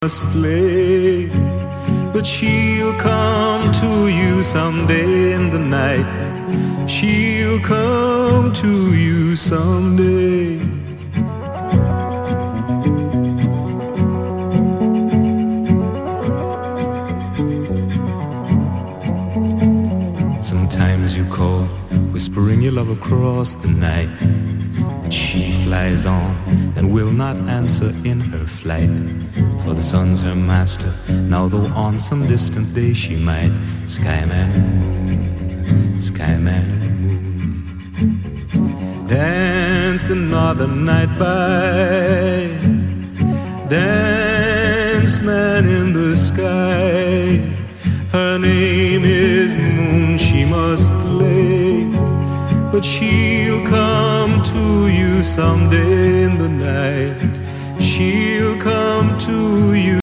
must play, but she'll come to you someday in the night. She'll come to you someday. Sometimes you call, whispering your love across the night, but she flies on and will not answer in her flight. For the sun's her master, now though on some distant day she might. Skyman and the moon, skyman and the moon, dance the northern night by. Dance man in the sky, her name is Moon, she must play, but she'll come to you someday in the night. She'll come to you